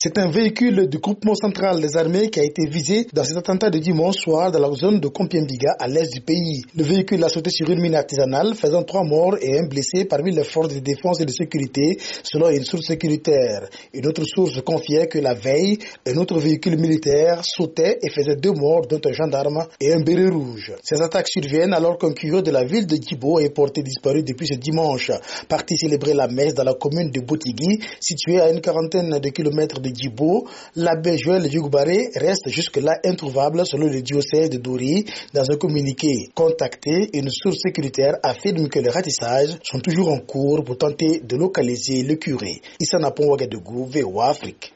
C'est un véhicule du groupement central des armées qui a été visé dans cet attentat de dimanche soir dans la zone de Kompiembiga à l'est du pays. Le véhicule a sauté sur une mine artisanale faisant 3 morts et 1 blessé parmi les forces de défense et de sécurité selon une source sécuritaire. Une autre source confiait que la veille, un autre véhicule militaire sautait et faisait 2 morts dont un gendarme et un béret rouge. Ces attaques surviennent alors qu'un curé de la ville de Djibo est porté disparu depuis ce dimanche. Parti célébrer la messe dans la commune de Botigui, située à une quarantaine de kilomètres de Djibo, l'abbé Joël Djougbaré reste jusque-là introuvable selon le diocèse de Dori. Dans un communiqué contacté, une source sécuritaire affirme que les ratissages sont toujours en cours pour tenter de localiser le curé. Issa Napon Ouagadougou, VOA Afrique.